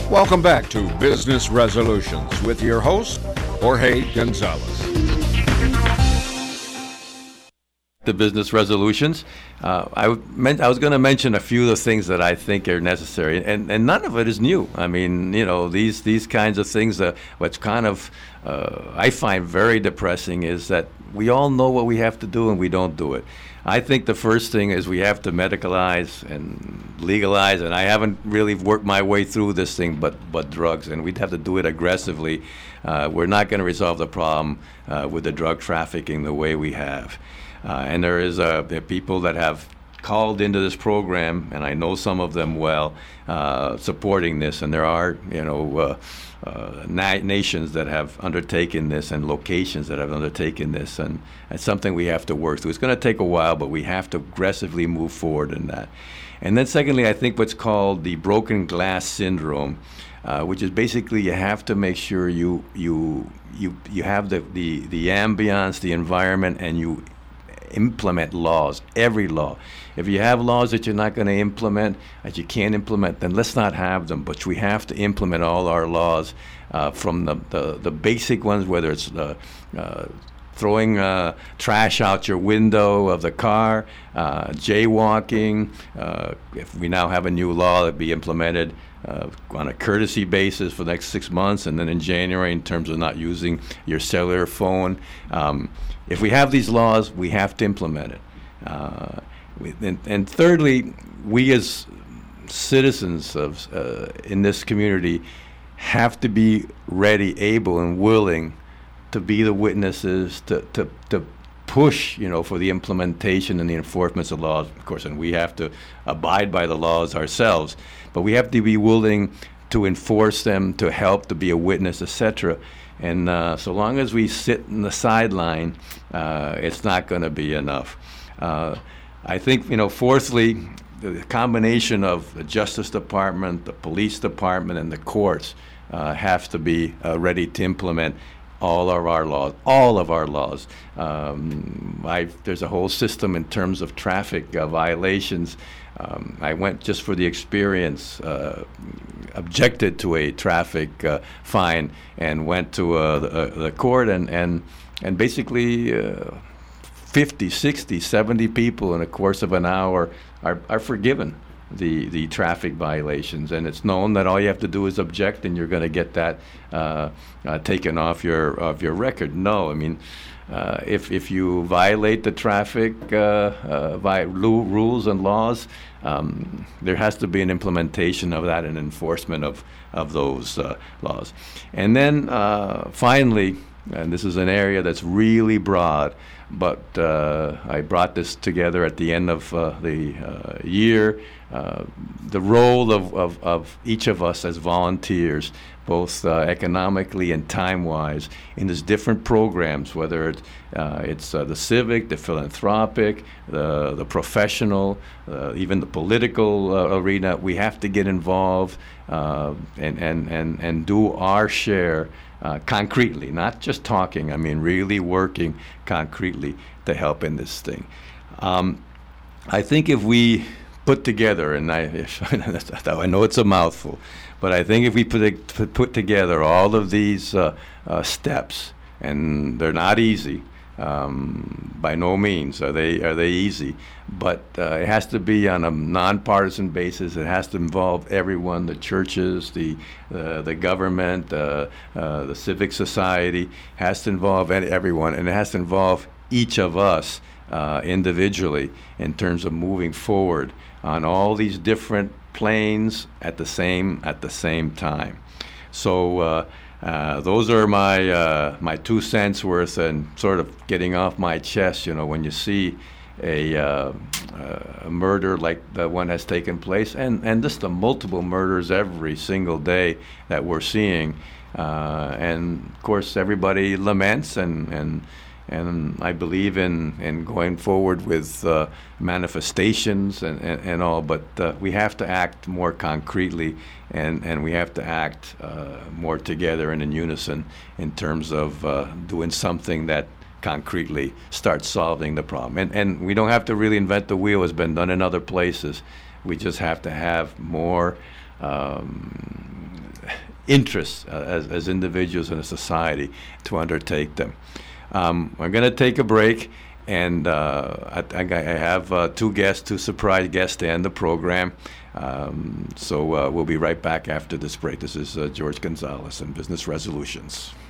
Welcome back to Business Resolutions with your host, Jorge Gonzalez. The business resolutions. I was going to mention a few of the things that I think are necessary, and none of it is new. I mean, these kinds of things. What's kind of I find very depressing is that we all know what we have to do and we don't do it. I think the first thing is we have to medicalize and legalize, and I haven't really worked my way through this thing, but drugs, and we'd have to do it aggressively. We're not going to resolve the problem with the drug trafficking the way we have. And there are people that have called into this program, and I know some of them well, supporting this. And there are, nations that have undertaken this and locations that have undertaken this, and it's something we have to work through. It's going to take a while, but we have to aggressively move forward in that. And then secondly, I think what's called the broken glass syndrome, which is basically you have to make sure you have the ambiance, the environment, and you implement laws, every law. If you have laws that you're not going to implement, that you can't implement, then let's not have them. But we have to implement all our laws, from the basic ones, whether it's throwing trash out your window of the car, jaywalking. If we now have a new law that be implemented on a courtesy basis for the next 6 months, and then in January in terms of not using your cellular phone. If we have these laws, we have to implement it. And thirdly, we as citizens of in this community have to be ready, able, and willing to be the witnesses, to push, for the implementation and the enforcement of laws, of course, and we have to abide by the laws ourselves, but we have to be willing to enforce them, to help, to be a witness, etc. And so long as we sit in the sideline, it's not going to be enough. I think, fourthly, the combination of the Justice Department, the Police Department, and the courts have to be ready to implement all of our laws. There's a whole system in terms of traffic violations. I went just for the experience, objected to a traffic fine, and went to the court, and basically 50, 60, 70 people in the course of an hour are forgiven the traffic violations, and it's known that all you have to do is object, and you're going to get that taken off your record. No, I mean, if you violate the traffic rules and laws, there has to be an implementation of that and enforcement of those laws. And then finally, and this is an area that's really broad, but I brought this together at the end of the year, the role of each of us as volunteers, both economically and time-wise, in these different programs, whether it's the civic, the philanthropic, the professional, even the political arena. We have to get involved and do our share concretely, not just talking. I mean, really working concretely to help in this thing. I think if we put together, and I know it's a mouthful, but I think if we put together all of these steps, and they're not easy, by no means are they easy, but it has to be on a nonpartisan basis. It has to involve everyone: the churches, the government, the civic society. Has to involve everyone, and it has to involve each of us individually in terms of moving forward on all these different planes at the same time. So those are my 2 cents worth, and sort of getting off my chest. When you see a murder like the one has taken place, and just the multiple murders every single day that we're seeing, and of course everybody laments and I believe in going forward with manifestations and all, but we have to act more concretely, and we have to act more together and in unison in terms of doing something that concretely starts solving the problem. And we don't have to really invent the wheel. It's been done in other places. We just have to have more interest as individuals in a society to undertake them. We're going to take a break, and I have two surprise guests to end the program. So we'll be right back after this break. This is George Gonzalez and Business Resolutions.